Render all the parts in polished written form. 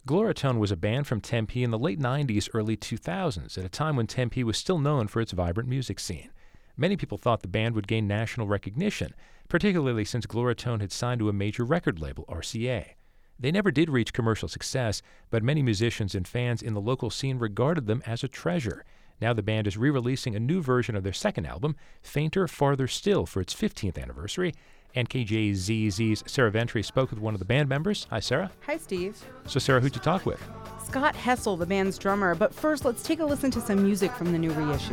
Gloratone was a band from Tempe in the late 90s, early 2000s, at a time when Tempe was still known for its vibrant music scene. Many people thought the band would gain national recognition, particularly since Gloratone had signed to a major record label, RCA. They never did reach commercial success, but many musicians and fans in the local scene regarded them as a treasure. Now the band is re-releasing a new version of their second album, Fainter, Farther Still, for its 15th anniversary. NKJZZ's Sarah Ventry spoke with one of the band members. Hi, Sarah. Hi, Steve. So, Sarah, who'd you talk with? Scott Hessel, the band's drummer. But first, let's take a listen to some music from the new reissue.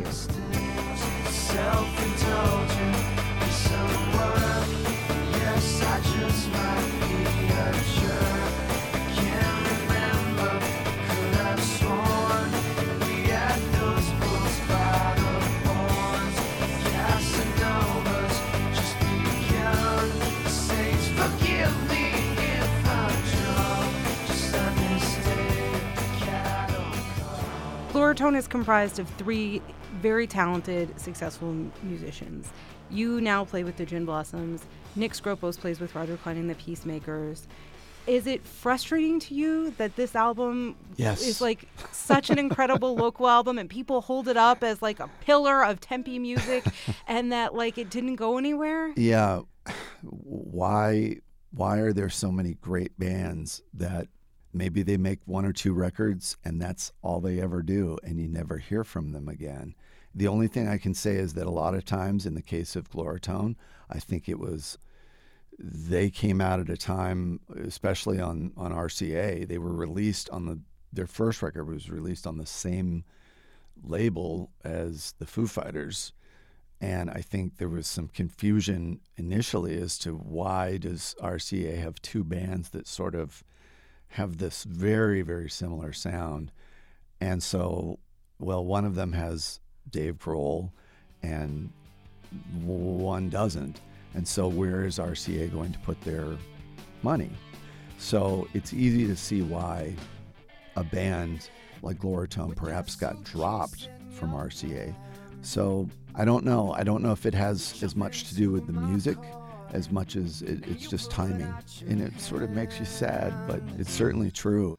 Yes, I just might be a jerk. Can't remember, could have sworn we had those books by the horns. Casanovas just begun. Saints, forgive me if I'm drunk. Just understand the cattle come. Gloratone is comprised of three very talented, successful musicians. You now play with the Gin Blossoms. Nick Skropos plays with Roger Klein and the Peacemakers. Is it frustrating to you that this album is like such an incredible local album and people hold it up as like a pillar of Tempe music and that like it didn't go anywhere? Yeah. Why are there so many great bands that maybe they make one or two records and that's all they ever do and you never hear from them again? The only thing I can say is that a lot of times in the case of Gloratone, I think they came out at a time, especially on RCA, they were released on their first record was released on the same label as the Foo Fighters. And I think there was some confusion initially as to why does RCA have two bands that sort of have this very, very similar sound. And so, one of them has Dave Grohl and one doesn't. And so where is RCA going to put their money? So it's easy to see why a band like Gloratone perhaps got dropped from RCA. So I don't know. I don't know if it has as much to do with the music as much as it's just timing. And it sort of makes you sad, but it's certainly true.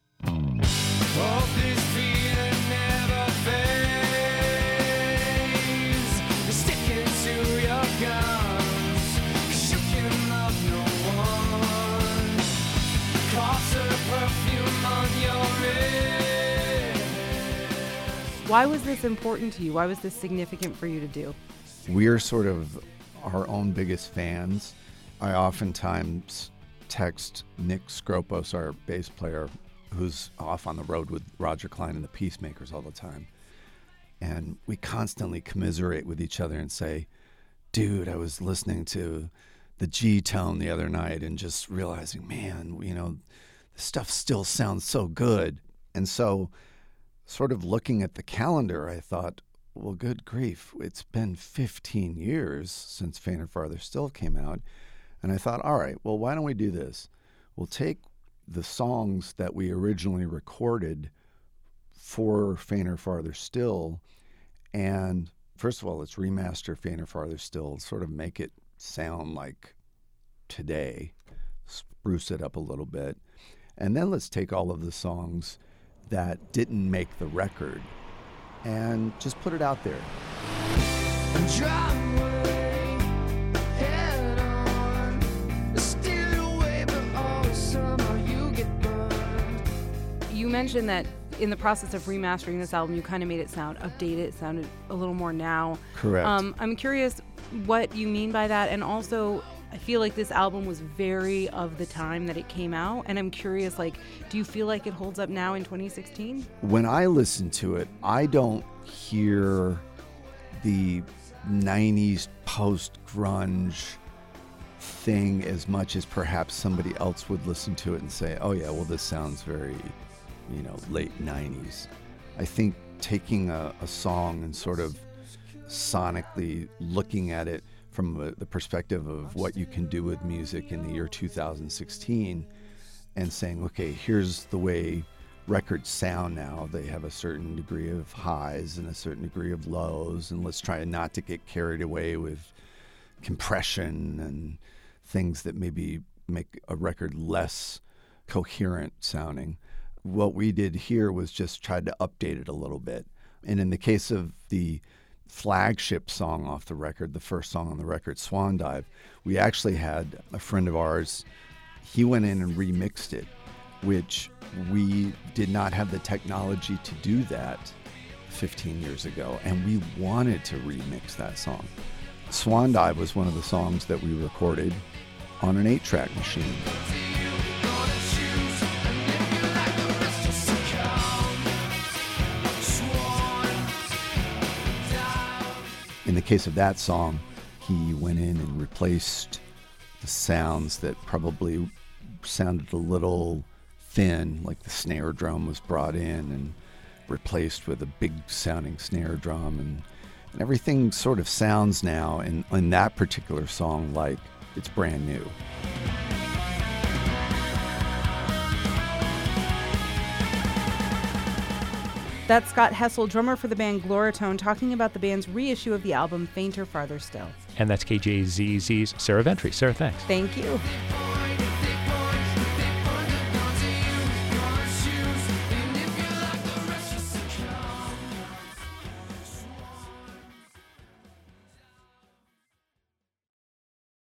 Why was this important to you? Why was this significant for you to do? We're sort of our own biggest fans. I oftentimes text Nick Skropos, our bass player, who's off on the road with Roger Klein and the Peacemakers all the time. And we constantly commiserate with each other and say, dude, I was listening to the G tone the other night and just realizing, man, the stuff still sounds so good. And so sort of looking at the calendar, I thought, well, good grief, it's been 15 years since Fainter, Farther Still came out. And I thought, all right, well, why don't we do this? We'll take the songs that we originally recorded for Fainter, Farther Still, and first of all, let's remaster Fainter, Farther Still, sort of make it sound like today, spruce it up a little bit. And then let's take all of the songs that didn't make the record and just put it out there. You mentioned that in the process of remastering this album, you kind of made it sound updated. It sounded a little more now. Correct. I'm curious what you mean by that. And also, I feel like this album was very of the time that it came out. And I'm curious, do you feel like it holds up now in 2016? When I listen to it, I don't hear the 90s post-grunge thing as much as perhaps somebody else would listen to it and say, oh yeah, well, this sounds very, late 90s. I think taking a song and sort of sonically looking at it from the perspective of what you can do with music in the year 2016 and saying, okay, here's the way records sound now. They have a certain degree of highs and a certain degree of lows, and let's try not to get carried away with compression and things that maybe make a record less coherent sounding. What we did here was just tried to update it a little bit. And in the case of the flagship song off the record, the first song on the record, Swan Dive, we actually had a friend of ours, he went in and remixed it, which we did not have the technology to do that 15 years ago, and we wanted to remix that song. Swan Dive was one of the songs that we recorded on an 8-track machine. In the case of that song, he went in and replaced the sounds that probably sounded a little thin, like the snare drum was brought in and replaced with a big sounding snare drum, and everything sort of sounds now in that particular song like it's brand new. That's Scott Hessel, drummer for the band Gloratone, talking about the band's reissue of the album Fainter Farther Still. And that's KJZZ's Sarah Ventry. Sarah, thanks. Thank you.